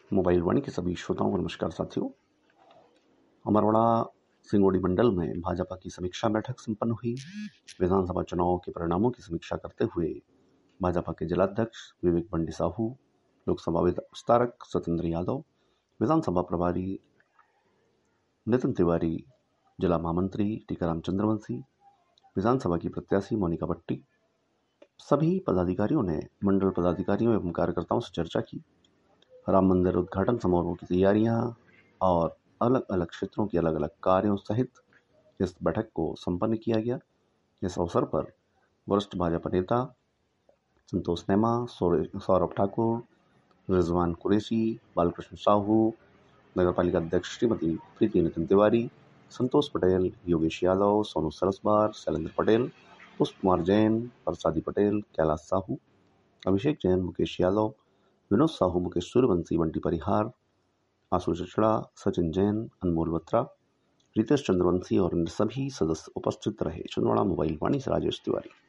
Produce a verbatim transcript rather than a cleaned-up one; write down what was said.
Mobile वाणी के सभी श्रोताओं को नमस्कार साथियों। अमरवाड़ा सिंगोड़ी मंडल में भाजपा की समीक्षा बैठक संपन्न हुई। विधानसभा चुनाव के परिणामों की समीक्षा करते हुए भाजपा के जिलाध्यक्ष विवेक बंडी साहू, लोकसभा विस्तारक सत्येंद्र यादव, विधानसभा प्रभारी नितिन तिवारी, जिला महामंत्री टीकाराम चंद्रवंशी, विधानसभा की प्रत्याशी मोनिका भट्टी, सभी पदाधिकारियों ने मंडल पदाधिकारियों एवं कार्यकर्ताओं से चर्चा की। राम मंदिर उद्घाटन समारोह की तैयारियां और अलग अलग क्षेत्रों के अलग अलग कार्यों सहित इस बैठक को संपन्न किया गया। इस अवसर पर वरिष्ठ भाजपा नेता संतोष नेमा, सौरभ ठाकुर, रिजवान कुरैशी, बालकृष्ण साहू, नगरपालिका अध्यक्ष श्रीमती प्रीति नितिन तिवारी, संतोष पटेल, योगेश यादव, सोनू सरसबार, शैलेंद्र पटेल, पुष्प कुमार जैन, प्रसादी पटेल, कैलाश साहू, अभिषेक जैन, मुकेश यादव, विनोद साहू, मुकेश सूर्यवंशी, बंटी परिहार, आशु चचड़ा, सचिन जैन, अनमोल बत्रा, रितेश चंद्रवंशी और अन्य सभी सदस्य उपस्थित रहे। छिंदवाड़ा मोबाइल वाणी से राजेश तिवारी।